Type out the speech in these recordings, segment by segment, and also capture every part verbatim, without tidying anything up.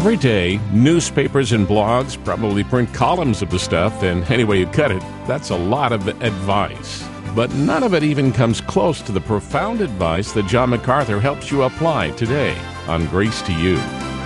Every day, newspapers and blogs probably print columns of the stuff, and any way you cut it, that's a lot of advice. But none of it even comes close to the profound advice that John MacArthur helps you apply today on Grace to You.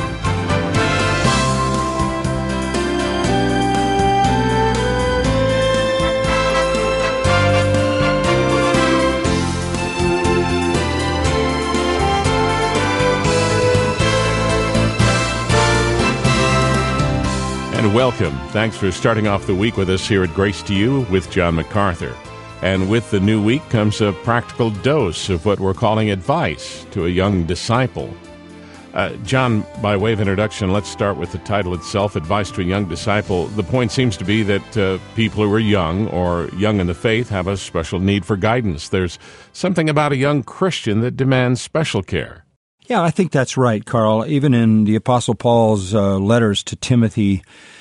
Welcome. Thanks for starting off the week with us here at Grace to You with John MacArthur. And with the new week comes a practical dose of what we're calling advice to a young disciple. Uh, John, by way of introduction, let's start with the title itself, Advice to a Young Disciple. The point seems to be that uh, people who are young or young in the faith have a special need for guidance. There's something about a young Christian that demands special care. Yeah, I think that's right, Carl. Even in the Apostle Paul's uh, letters to Timothy,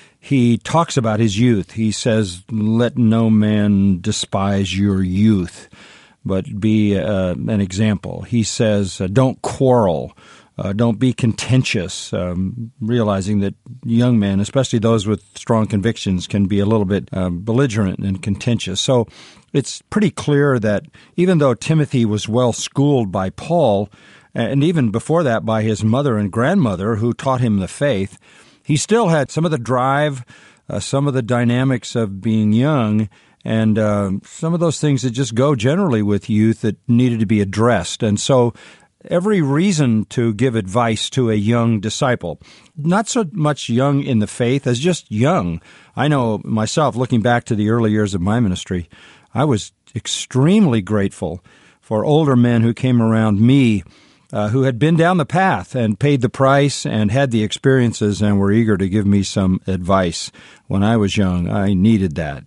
he talks about his youth. He says, let no man despise your youth, but be uh, an example. He says, uh, don't quarrel, uh, don't be contentious, um, realizing that young men, especially those with strong convictions, can be a little bit uh, belligerent and contentious. So it's pretty clear that even though Timothy was well schooled by Paul, and even before that by his mother and grandmother who taught him the faith, he still had some of the drive, uh, some of the dynamics of being young, and uh, some of those things that just go generally with youth that needed to be addressed. And so every reason to give advice to a young disciple, not so much young in the faith as just young. I know myself, looking back to the early years of my ministry, I was extremely grateful for older men who came around me Uh, who had been down the path and paid the price and had the experiences and were eager to give me some advice. When I was young, I needed that.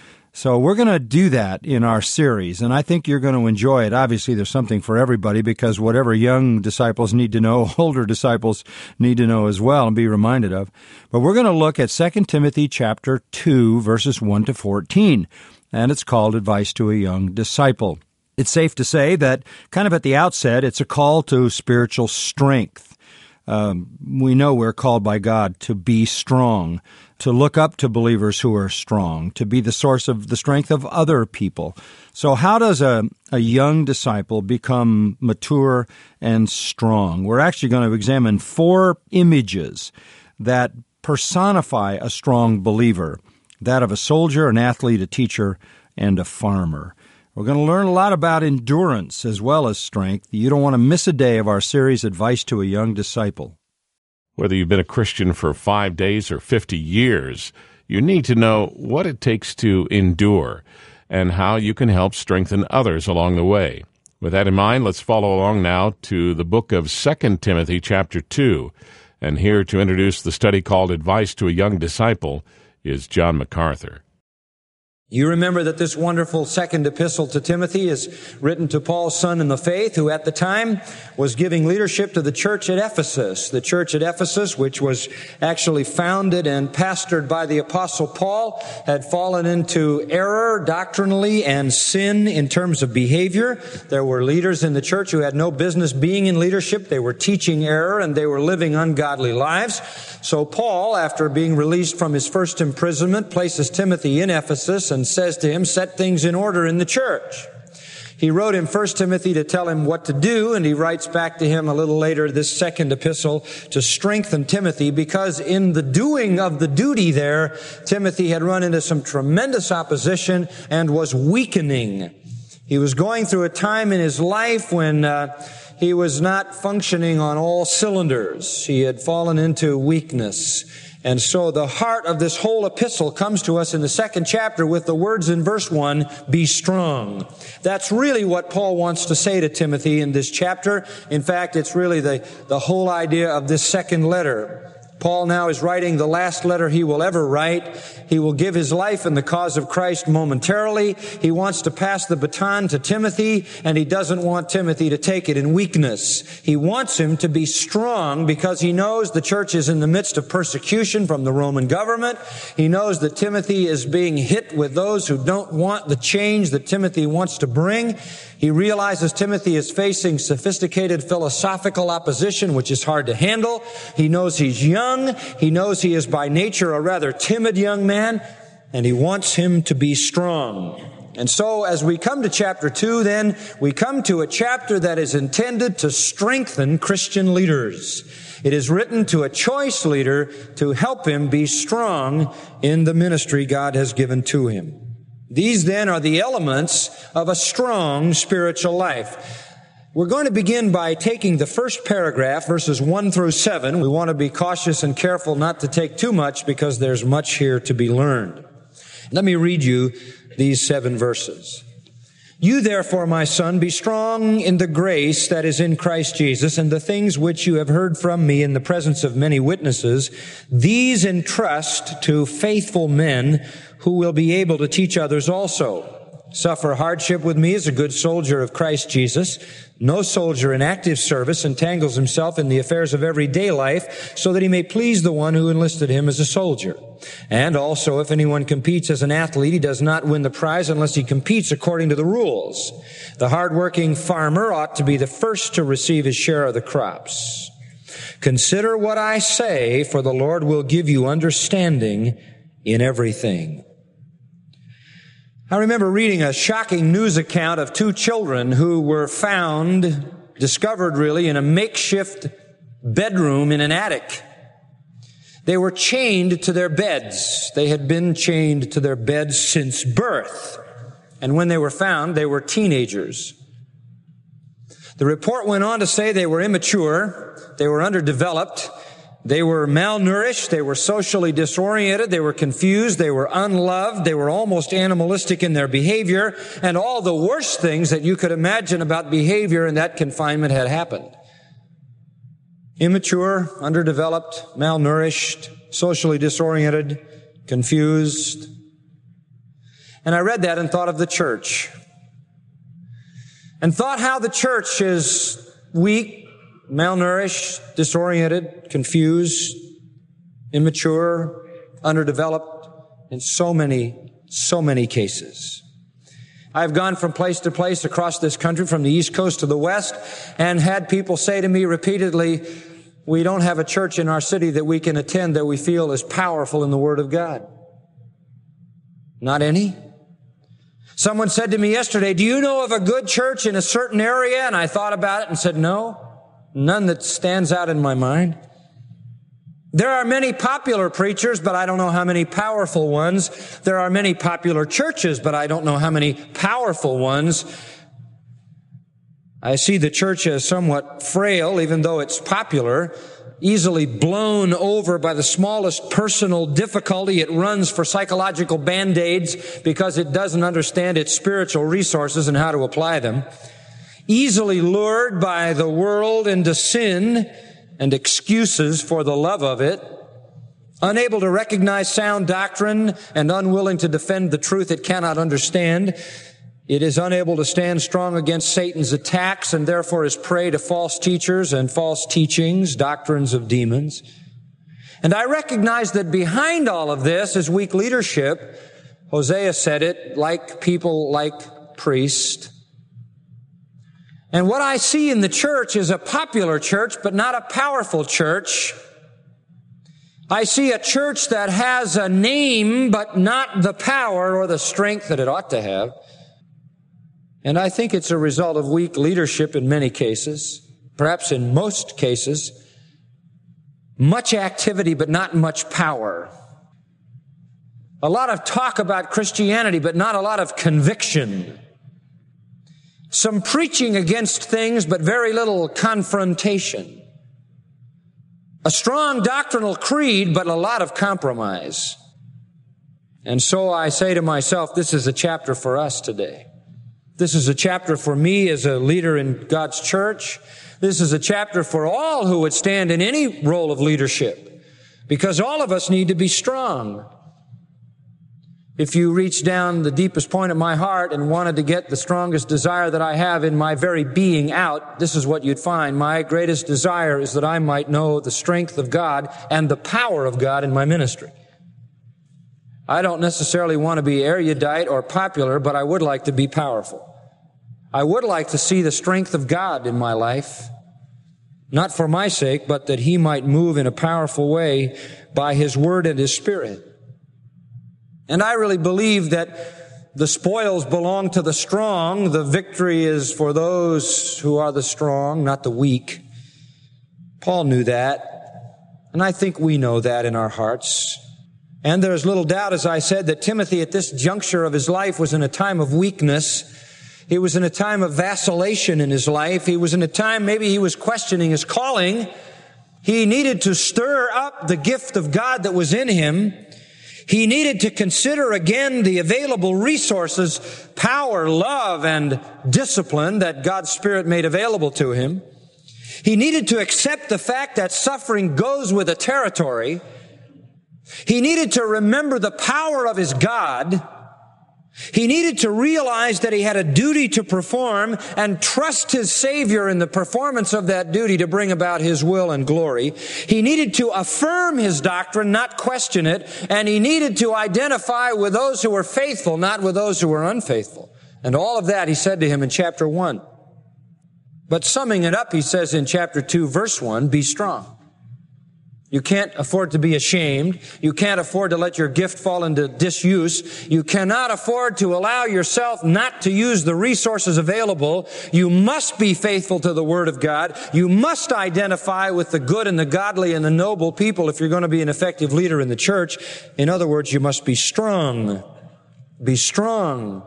So we're going to do that in our series, and I think you're going to enjoy it. Obviously, there's something for everybody, because whatever young disciples need to know, older disciples need to know as well and be reminded of. But we're going to look at Second Timothy chapter two, verses one to fourteen, and it's called Advice to a Young Disciple. It's safe to say that kind of at the outset, it's a call to spiritual strength. Um, we know we're called by God to be strong, to look up to believers who are strong, to be the source of the strength of other people. So how does a, a young disciple become mature and strong? We're actually going to examine four images that personify a strong believer, that of a soldier, an athlete, a teacher, and a farmer. We're going to learn a lot about endurance as well as strength. You don't want to miss a day of our series, Advice to a Young Disciple. Whether you've been a Christian for five days or fifty years, you need to know what it takes to endure and how you can help strengthen others along the way. With that in mind, let's follow along now to the book of Second Timothy chapter two. And here to introduce the study called Advice to a Young Disciple is John MacArthur. You remember that this wonderful second epistle to Timothy is written to Paul's son in the faith, who at the time was giving leadership to the church at Ephesus. The church at Ephesus, which was actually founded and pastored by the Apostle Paul, had fallen into error doctrinally and sin in terms of behavior. There were leaders in the church who had no business being in leadership. They were teaching error and they were living ungodly lives. So Paul, after being released from his first imprisonment, places Timothy in Ephesus and says to him, set things in order in the church. He wrote him First Timothy to tell him what to do, and he writes back to him a little later this second epistle to strengthen Timothy, because in the doing of the duty there, Timothy had run into some tremendous opposition and was weakening. He was going through a time in his life when uh, he was not functioning on all cylinders. He had fallen into weakness. And so the heart of this whole epistle comes to us in the second chapter with the words in verse one, be strong. That's really what Paul wants to say to Timothy in this chapter. In fact, it's really the, the whole idea of this second letter. Paul now is writing the last letter he will ever write. He will give his life in the cause of Christ momentarily. He wants to pass the baton to Timothy, and he doesn't want Timothy to take it in weakness. He wants him to be strong because he knows the church is in the midst of persecution from the Roman government. He knows that Timothy is being hit with those who don't want the change that Timothy wants to bring. He realizes Timothy is facing sophisticated philosophical opposition, which is hard to handle. He knows he's young. young. He knows he is by nature a rather timid young man, and he wants him to be strong. And so as we come to chapter two, then, we come to a chapter that is intended to strengthen Christian leaders. It is written to a choice leader to help him be strong in the ministry God has given to him. These then are the elements of a strong spiritual life. We're going to begin by taking the first paragraph, verses one through seven. We want to be cautious and careful not to take too much because there's much here to be learned. Let me read you these seven verses. You therefore, my son, be strong in the grace that is in Christ Jesus, and the things which you have heard from me in the presence of many witnesses, these entrust to faithful men who will be able to teach others also. Suffer hardship with me as a good soldier of Christ Jesus. No soldier in active service entangles himself in the affairs of everyday life so that he may please the one who enlisted him as a soldier. And also, if anyone competes as an athlete, he does not win the prize unless he competes according to the rules. The hardworking farmer ought to be the first to receive his share of the crops. Consider what I say, for the Lord will give you understanding in everything. I remember reading a shocking news account of two children who were found, discovered really, in a makeshift bedroom in an attic. They were chained to their beds. They had been chained to their beds since birth. And when they were found, they were teenagers. The report went on to say they were immature, they were underdeveloped, they were malnourished, they were socially disoriented, they were confused, they were unloved, they were almost animalistic in their behavior, and all the worst things that you could imagine about behavior in that confinement had happened. Immature, underdeveloped, malnourished, socially disoriented, confused. And I read that and thought of the church. And thought how the church is weak, malnourished, disoriented, confused, immature, underdeveloped in so many, so many cases. I've gone from place to place across this country, from the East Coast to the West, and had people say to me repeatedly, we don't have a church in our city that we can attend that we feel is powerful in the Word of God. Not any. Someone said to me yesterday, do you know of a good church in a certain area? And I thought about it and said, no. None that stands out in my mind. There are many popular preachers, but I don't know how many powerful ones. There are many popular churches, but I don't know how many powerful ones. I see the church as somewhat frail, even though it's popular, easily blown over by the smallest personal difficulty. It runs for psychological band-aids because it doesn't understand its spiritual resources and how to apply them. Easily lured by the world into sin and excuses for the love of it, unable to recognize sound doctrine and unwilling to defend the truth it cannot understand. It is unable to stand strong against Satan's attacks and therefore is prey to false teachers and false teachings, doctrines of demons. And I recognize that behind all of this is weak leadership. Hosea said it, like people, like priests. And what I see in the church is a popular church, but not a powerful church. I see a church that has a name, but not the power or the strength that it ought to have. And I think it's a result of weak leadership in many cases, perhaps in most cases. Much activity, but not much power. A lot of talk about Christianity, but not a lot of conviction. Some preaching against things, but very little confrontation. A strong doctrinal creed, but a lot of compromise. And so I say to myself, this is a chapter for us today. This is a chapter for me as a leader in God's church. This is a chapter for all who would stand in any role of leadership, because all of us need to be strong. If you reach down the deepest point of my heart and wanted to get the strongest desire that I have in my very being out, this is what you'd find. My greatest desire is that I might know the strength of God and the power of God in my ministry. I don't necessarily want to be erudite or popular, but I would like to be powerful. I would like to see the strength of God in my life. not for my sake, but that he might move in a powerful way by his word and his spirit. And I really believe that the spoils belong to the strong. The victory is for those who are the strong, not the weak. Paul knew that, and I think we know that in our hearts. And there is little doubt, as I said, that Timothy at this juncture of his life was in a time of weakness. He was in a time of vacillation in his life. He was in a time maybe he was questioning his calling. He needed to stir up the gift of God that was in him. He needed to consider again the available resources, power, love, and discipline that God's Spirit made available to him. He needed to accept the fact that suffering goes with the territory. He needed to remember the power of his God. He needed to realize that he had a duty to perform and trust his Savior in the performance of that duty to bring about his will and glory. He needed to affirm his doctrine, not question it. And he needed to identify with those who were faithful, not with those who were unfaithful. And all of that he said to him in chapter one. But summing it up, he says in chapter two, verse one, be strong. You can't afford to be ashamed. You can't afford to let your gift fall into disuse. You cannot afford to allow yourself not to use the resources available. You must be faithful to the Word of God. You must identify with the good and the godly and the noble people if you're going to be an effective leader in the church. In other words, you must be strong. Be strong.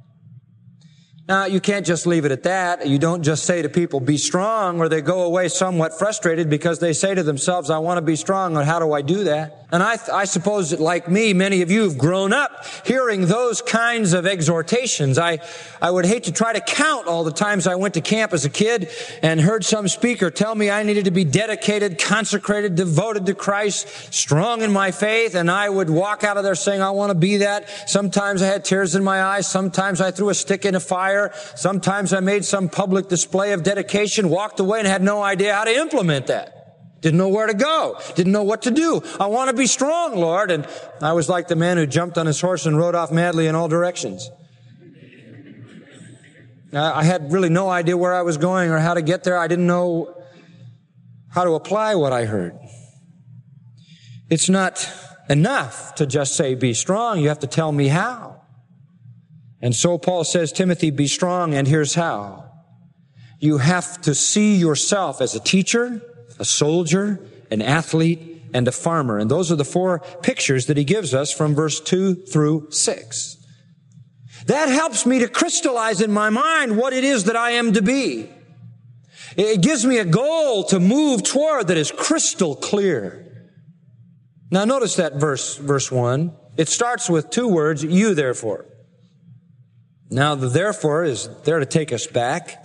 Now, you can't just leave it at that. You don't just say to people, be strong, or they go away somewhat frustrated because they say to themselves, I want to be strong, and how do I do that? And I, I suppose that like me, many of you have grown up hearing those kinds of exhortations. I, I would hate to try to count all the times I went to camp as a kid and heard some speaker tell me I needed to be dedicated, consecrated, devoted to Christ, strong in my faith, and I would walk out of there saying, I want to be that. Sometimes I had tears in my eyes. Sometimes I threw a stick in a fire. Sometimes I made some public display of dedication, walked away and had no idea how to implement that. Didn't know where to go. Didn't know what to do. I want to be strong, Lord. And I was like the man who jumped on his horse and rode off madly in all directions. I had really no idea where I was going or how to get there. I didn't know how to apply what I heard. It's not enough to just say, be strong. You have to tell me how. And so Paul says, Timothy, be strong, and here's how. You have to see yourself as a teacher, a soldier, an athlete, and a farmer. And those are the four pictures that he gives us from verse two through six. That helps me to crystallize in my mind what it is that I am to be. It gives me a goal to move toward that is crystal clear. Now notice that verse, verse one. It starts with two words, you therefore. Now, the therefore is there to take us back.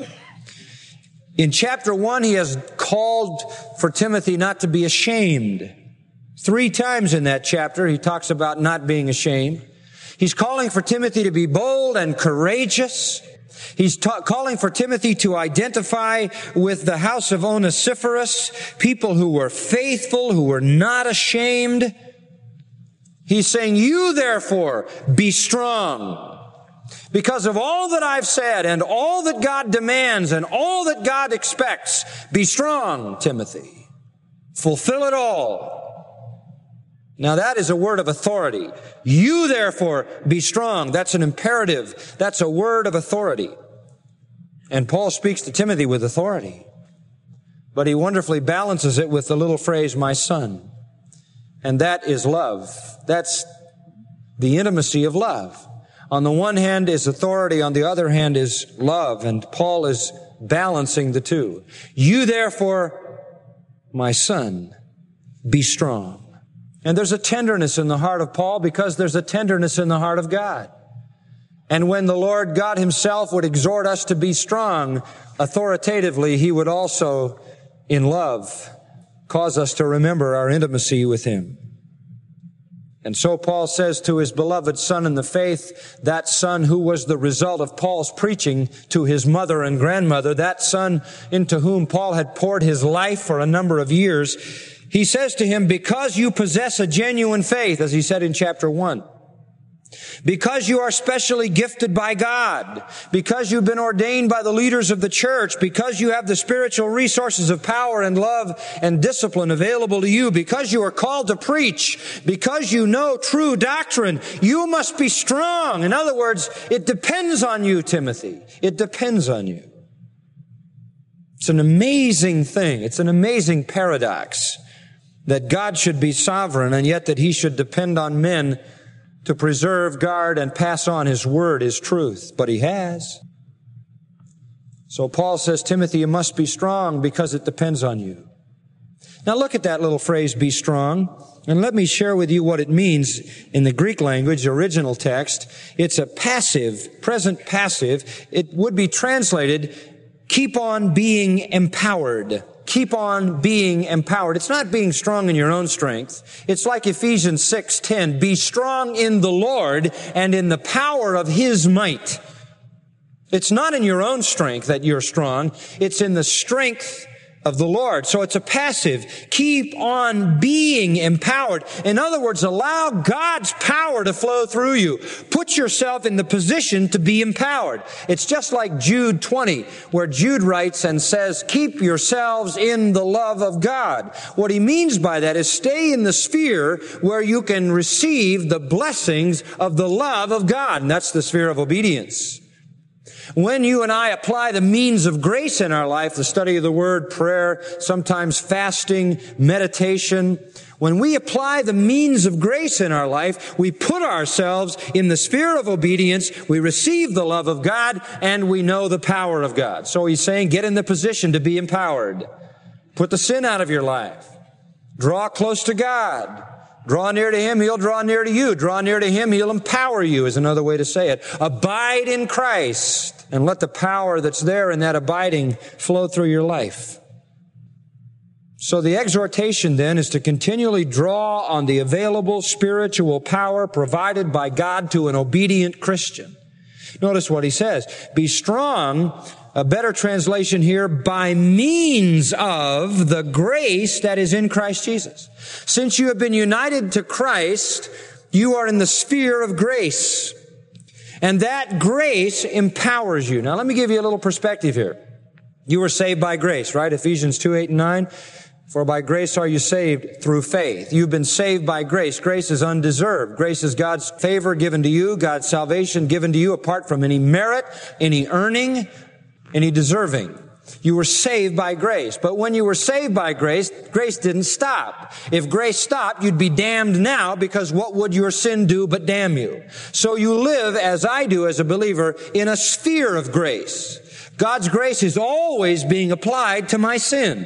In chapter one, he has called for Timothy not to be ashamed. Three times in that chapter, he talks about not being ashamed. He's calling for Timothy to be bold and courageous. He's ta- calling for Timothy to identify with the house of Onesiphorus, people who were faithful, who were not ashamed. He's saying, you therefore be strong. Because of all that I've said and all that God demands and all that God expects, be strong, Timothy. Fulfill it all. Now that is a word of authority. You therefore be strong. That's an imperative. That's a word of authority. And Paul speaks to Timothy with authority. But he wonderfully balances it with the little phrase, my son. And that is love. That's the intimacy of love. On the one hand is authority, on the other hand is love, and Paul is balancing the two. You therefore, my son, be strong. And there's a tenderness in the heart of Paul because there's a tenderness in the heart of God. And when the Lord God himself would exhort us to be strong, authoritatively, he would also, in love, cause us to remember our intimacy with him. And so Paul says to his beloved son in the faith, that son who was the result of Paul's preaching to his mother and grandmother, that son into whom Paul had poured his life for a number of years, he says to him, because you possess a genuine faith, as he said in chapter one, Because you are specially gifted by God, because you've been ordained by the leaders of the church, because you have the spiritual resources of power and love and discipline available to you, because you are called to preach, because you know true doctrine, you must be strong. In other words, it depends on you, Timothy. It depends on you. It's an amazing thing. It's an amazing paradox that God should be sovereign and yet that He should depend on men to preserve, guard, and pass on His word, His truth. But He has. So Paul says, Timothy, you must be strong because it depends on you. Now look at that little phrase, be strong, and let me share with you what it means in the Greek language, the original text. It's a passive, present passive. It would be translated, keep on being empowered. Keep on being empowered. It's not being strong in your own strength. It's like Ephesians six ten. Be strong in the Lord and in the power of His might. It's not in your own strength that you're strong. It's in the strength of the Lord. So it's a passive. Keep on being empowered. In other words, allow God's power to flow through you. Put yourself in the position to be empowered. It's just like Jude twenty, where Jude writes and says, keep yourselves in the love of God. What he means by that is stay in the sphere where you can receive the blessings of the love of God. And that's the sphere of obedience. When you and I apply the means of grace in our life, the study of the Word, prayer, sometimes fasting, meditation, when we apply the means of grace in our life, we put ourselves in the sphere of obedience, we receive the love of God, and we know the power of God. So he's saying, get in the position to be empowered. Put the sin out of your life. Draw close to God. Draw near to Him, He'll draw near to you. Draw near to Him, He'll empower you, is another way to say it. Abide in Christ, and let the power that's there in that abiding flow through your life. So the exhortation then is to continually draw on the available spiritual power provided by God to an obedient Christian. Notice what he says. Be strong, a better translation here, by means of the grace that is in Christ Jesus. Since you have been united to Christ, you are in the sphere of grace. And that grace empowers you. Now let me give you a little perspective here. You were saved by grace, right? Ephesians two, eight, and nine. For by grace are you saved through faith. You've been saved by grace. Grace is undeserved. Grace is God's favor given to you, God's salvation given to you apart from any merit, any earning, any deserving. You were saved by grace. But when you were saved by grace, grace didn't stop. If grace stopped, you'd be damned now, because what would your sin do but damn you? So you live, as I do as a believer, in a sphere of grace. God's grace is always being applied to my sin.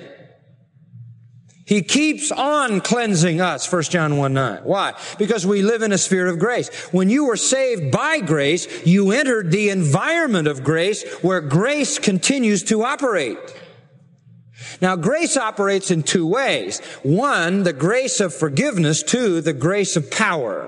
He keeps on cleansing us, First John one nine. Why? Because we live in a sphere of grace. When you were saved by grace, you entered the environment of grace where grace continues to operate. Now, grace operates in two ways. One, the grace of forgiveness. Two, the grace of power.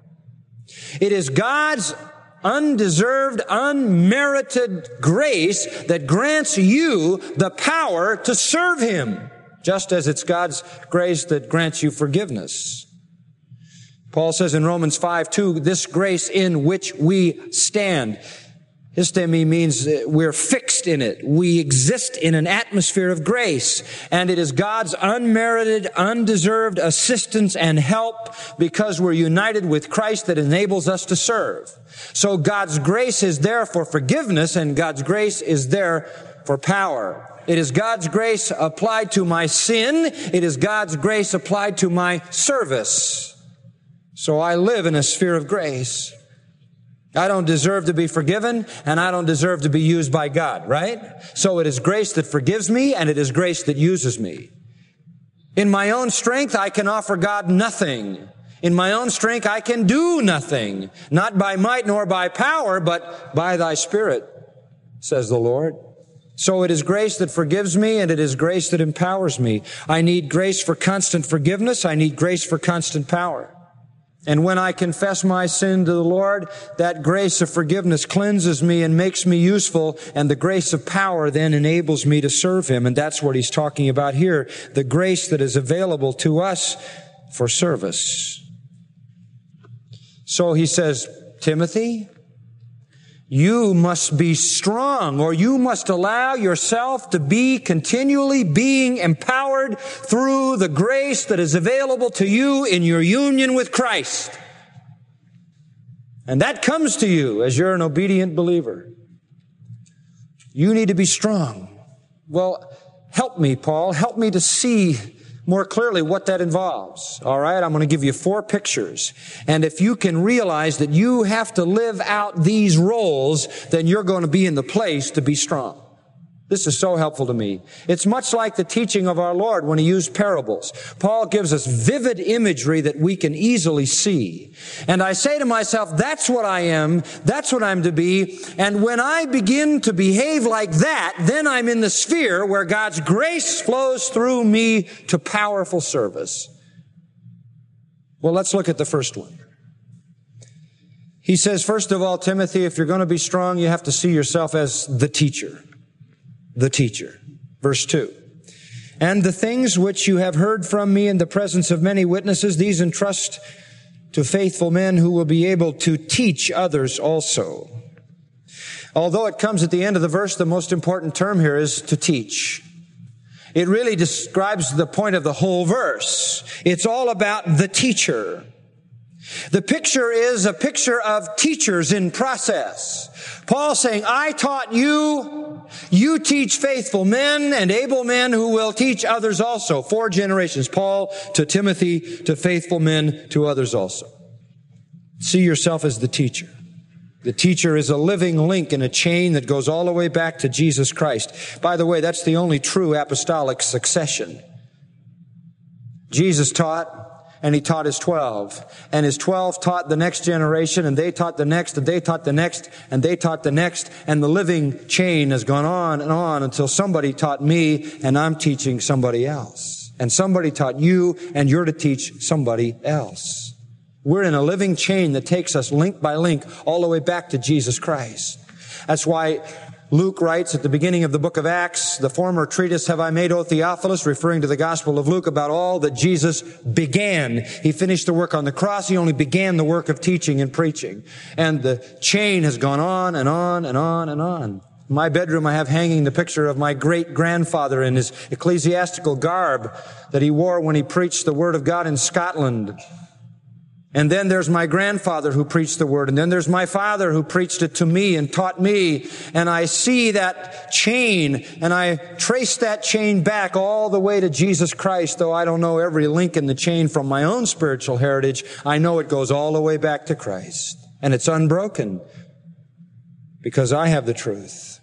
It is God's undeserved, unmerited grace that grants you the power to serve Him, just as it's God's grace that grants you forgiveness. Paul says in Romans five two, this grace in which we stand. Histemi means we're fixed in it. We exist in an atmosphere of grace. And it is God's unmerited, undeserved assistance and help because we're united with Christ that enables us to serve. So God's grace is there for forgiveness, and God's grace is there for power. It is God's grace applied to my sin. It is God's grace applied to my service. So I live in a sphere of grace. I don't deserve to be forgiven, and I don't deserve to be used by God, right? So it is grace that forgives me, and it is grace that uses me. In my own strength, I can offer God nothing. In my own strength, I can do nothing. Not by might nor by power, but by thy Spirit, says the Lord. So it is grace that forgives me, and it is grace that empowers me. I need grace for constant forgiveness. I need grace for constant power. And when I confess my sin to the Lord, that grace of forgiveness cleanses me and makes me useful, and the grace of power then enables me to serve Him. And that's what he's talking about here, the grace that is available to us for service. So he says, Timothy, you must be strong, or you must allow yourself to be continually being empowered through the grace that is available to you in your union with Christ. And that comes to you as you're an obedient believer. You need to be strong. Well, help me, Paul. Help me to see more clearly what that involves. All right, I'm going to give you four pictures. And if you can realize that you have to live out these roles, then you're going to be in the place to be strong. This is so helpful to me. It's much like the teaching of our Lord when He used parables. Paul gives us vivid imagery that we can easily see. And I say to myself, that's what I am. That's what I'm to be. And when I begin to behave like that, then I'm in the sphere where God's grace flows through me to powerful service. Well, let's look at the first one. He says, first of all, Timothy, if you're going to be strong, you have to see yourself as the teacher. The teacher. Verse two. And the things which you have heard from me in the presence of many witnesses, these entrust to faithful men who will be able to teach others also. Although it comes at the end of the verse, the most important term here is to teach. It really describes the point of the whole verse. It's all about the teacher. The picture is a picture of teachers in process. Paul saying, I taught you, you teach faithful men and able men who will teach others also. Four generations. Paul to Timothy, to faithful men, to others also. See yourself as the teacher. The teacher is a living link in a chain that goes all the way back to Jesus Christ. By the way, that's the only true apostolic succession. Jesus taught, and He taught His twelve. And His twelve taught the next generation, and they taught the next, and they taught the next, and they taught the next. And the living chain has gone on and on until somebody taught me, and I'm teaching somebody else. And somebody taught you, and you're to teach somebody else. We're in a living chain that takes us link by link all the way back to Jesus Christ. That's why Luke writes at the beginning of the book of Acts, the former treatise have I made, O Theophilus, referring to the Gospel of Luke, about all that Jesus began. He finished the work on the cross. He only began the work of teaching and preaching. And the chain has gone on and on and on and on. In my bedroom, I have hanging the picture of my great-grandfather in his ecclesiastical garb that he wore when he preached the Word of God in Scotland. And then there's my grandfather who preached the Word. And then there's my father who preached it to me and taught me. And I see that chain, and I trace that chain back all the way to Jesus Christ. Though I don't know every link in the chain from my own spiritual heritage, I know it goes all the way back to Christ. And it's unbroken because I have the truth.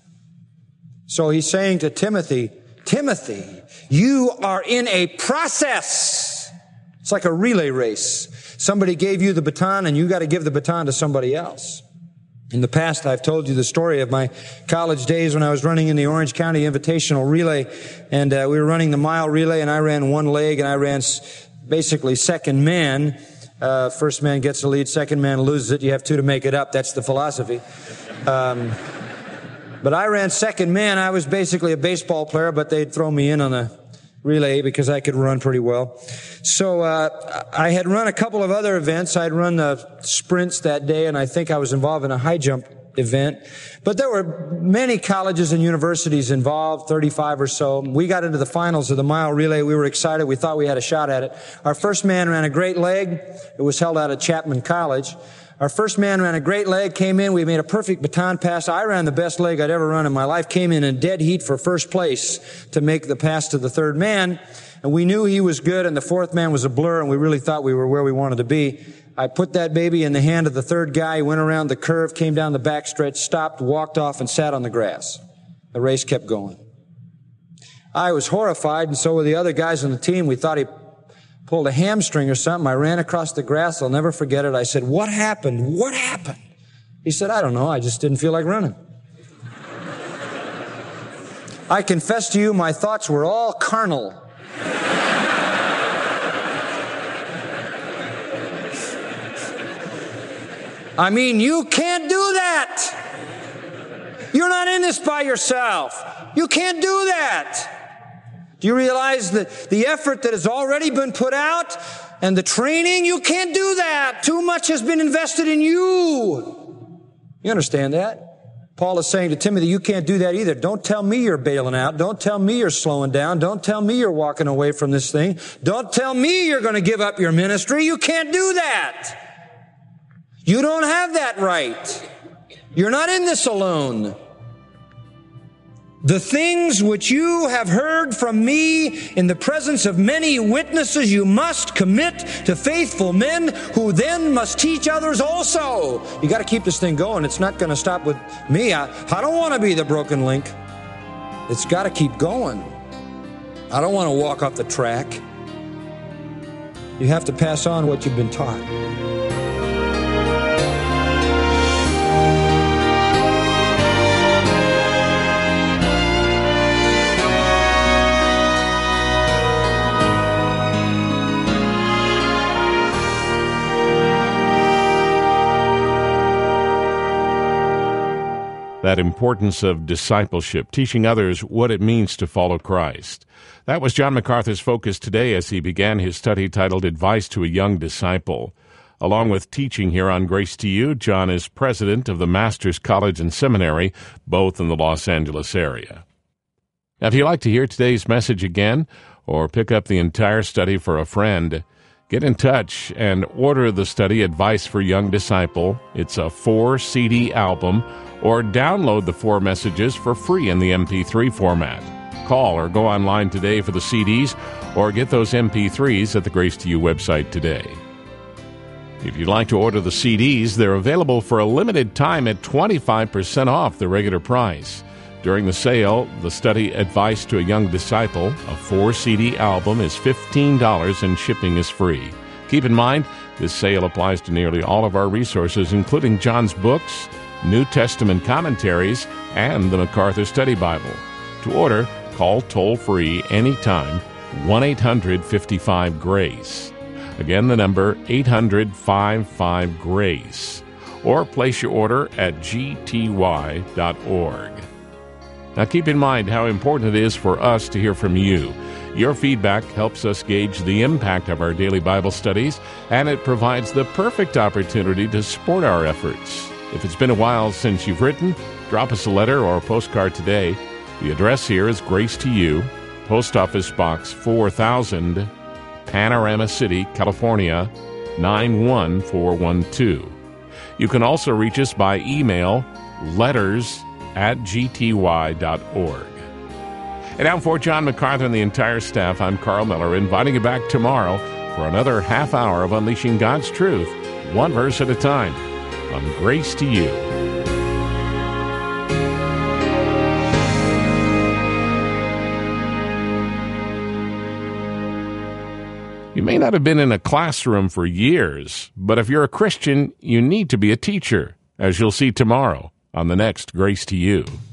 So he's saying to Timothy, Timothy, you are in a process. It's like a relay race. Somebody gave you the baton, and you got to give the baton to somebody else. In the past, I've told you the story of my college days when I was running in the Orange County Invitational Relay, and uh, we were running the mile relay, and I ran one leg, and I ran s- basically second man. Uh, first man gets the lead, second man loses it. You have two to make it up. That's the philosophy. Um, but I ran second man. I was basically a baseball player, but they'd throw me in on the relay because I could run pretty well. So uh I had run a couple of other events. I'd run the sprints that day, and I think I was involved in a high jump event. But there were many colleges and universities involved, thirty-five or so. We got into the finals of the mile relay. We were excited. We thought we had a shot at it. Our first man ran a great leg. It was held out at Chapman College. Our first man ran a great leg, came in, we made a perfect baton pass. I ran the best leg I'd ever run in my life, came in in dead heat for first place to make the pass to the third man. And we knew he was good, and the fourth man was a blur, and we really thought we were where we wanted to be. I put that baby in the hand of the third guy. He went around the curve, came down the backstretch, stopped, walked off, and sat on the grass. The race kept going. I was horrified, and so were the other guys on the team. We thought he pulled a hamstring or something. I ran across the grass. I'll never forget it. I said, what happened? What happened? He said, I don't know. I just didn't feel like running. I confess to you, my thoughts were all carnal. I mean, you can't do that. You're not in this by yourself. You can't do that. Do you realize that the effort that has already been put out and the training. You can't do that. Too much has been invested in you. You understand that? Paul is saying to Timothy, you can't do that either. Don't tell me you're bailing out. Don't tell me you're slowing down. Don't tell me you're walking away from this thing. Don't tell me you're going to give up your ministry. You can't do that. You don't have that right. You're not in this alone. The things which you have heard from me in the presence of many witnesses, you must commit to faithful men who then must teach others also. You got to keep this thing going. It's not going to stop with me. I, I don't want to be the broken link. It's got to keep going. I don't want to walk off the track. You have to pass on what you've been taught. That importance of discipleship, teaching others what it means to follow Christ. That was John MacArthur's focus today as he began his study titled Advice to a Young Disciple. Along with teaching here on Grace to You, John is president of the Master's College and Seminary, both in the Los Angeles area. Now, if you'd like to hear today's message again or pick up the entire study for a friend, get in touch and order the study Advice for Young Disciple. It's a four C D album, or download the four messages for free in the M P three format. Call or go online today for the C Ds, or get those M P threes at the Grace to You website today. If you'd like to order the C Ds, they're available for a limited time at twenty-five percent off the regular price. During the sale, the study Advice to a Young Disciple, a four C D album, is fifteen dollars and shipping is free. Keep in mind, this sale applies to nearly all of our resources, including John's books, New Testament commentaries, and the MacArthur Study Bible. To order, call toll-free anytime, one eight hundred fifty-five GRACE. Again, the number eight hundred fifty-five GRACE. Or place your order at g t y dot org. Now keep in mind how important it is for us to hear from you. Your feedback helps us gauge the impact of our daily Bible studies, and it provides the perfect opportunity to support our efforts. If it's been a while since you've written, drop us a letter or a postcard today. The address here is Grace to You, Post Office Box four thousand, Panorama City, California, nine one four one two. You can also reach us by email, letters at g t y dot org. And now for John MacArthur and the entire staff, I'm Carl Miller, inviting you back tomorrow for another half hour of Unleashing God's Truth, one verse at a time, on Grace to You. You may not have been in a classroom for years, but if you're a Christian, you need to be a teacher, as you'll see tomorrow on the next Grace to You.